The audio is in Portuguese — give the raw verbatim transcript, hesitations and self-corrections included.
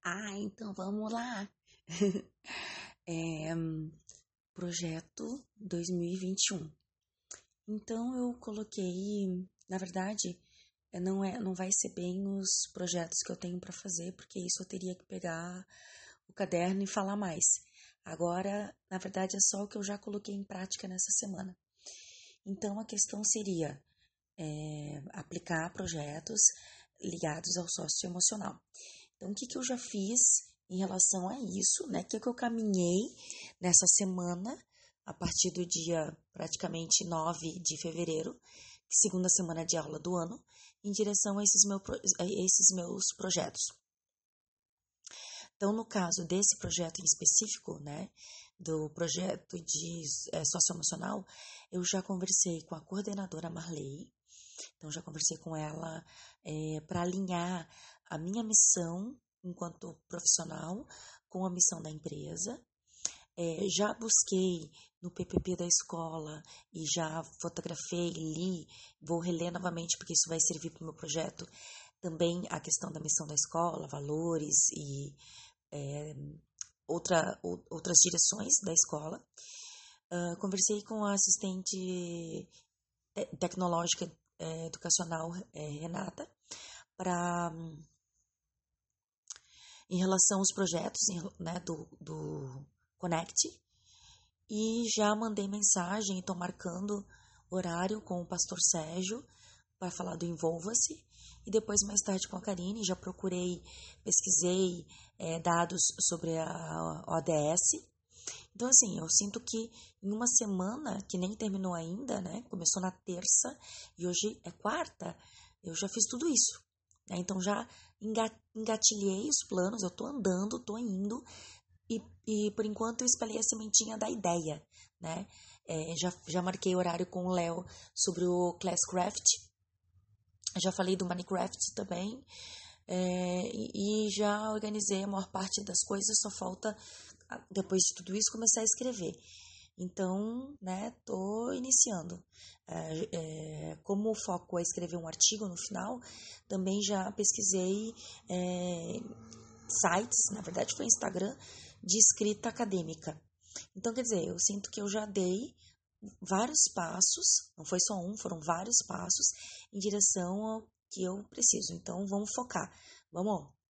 Ah, então vamos lá. É, projeto dois mil e vinte e um. Então eu coloquei, na verdade, é, não é, não vai ser bem os projetos que eu tenho para fazer, porque isso eu teria que pegar o caderno e falar mais. Agora, na verdade, é só o que eu já coloquei em prática nessa semana. Então a questão seria é, aplicar projetos ligados ao socioemocional. Então, o que, que eu já fiz em relação a isso, né? O que, que eu caminhei nessa semana, a partir do dia praticamente nove de fevereiro, segunda semana de aula do ano, em direção a esses, meu, a esses meus projetos. Então, no caso desse projeto em específico, né, do projeto de é, socioemocional, eu já conversei com a coordenadora Marley. Então, já conversei com ela é, para alinhar a minha missão enquanto profissional com a missão da empresa. É, já busquei no P P P da escola e já fotografei, li, vou reler novamente porque isso vai servir para o meu projeto. Também a questão da missão da escola, valores e é, outra, outras direções da escola. Uh, conversei com a assistente tecnológica é, educacional é, Renata para em relação aos projetos né, do, do Connect e já mandei mensagem, estou marcando horário com o pastor Sérgio para falar do Envolva-se e depois mais tarde com a Karine, já procurei, pesquisei é, dados sobre a O D S. Então, assim, eu sinto que em uma semana, que nem terminou ainda, né? Começou na terça e hoje é quarta, eu já fiz tudo isso. Né? Então, já engatilhei os planos, eu tô andando, tô indo e, e por enquanto, eu espalhei a sementinha da ideia, né? É, já, já marquei horário com o Léo sobre o Classcraft, já falei do Minecraft também, é, e, e já organizei a maior parte das coisas, só falta depois de tudo isso, começar a escrever. Então, né, tô iniciando. É, é, como o foco é escrever um artigo no final, também já pesquisei é, sites, na verdade foi Instagram, de escrita acadêmica. Então, quer dizer, eu sinto que eu já dei vários passos, não foi só um, foram vários passos em direção ao que eu preciso. Então, vamos focar. Vamos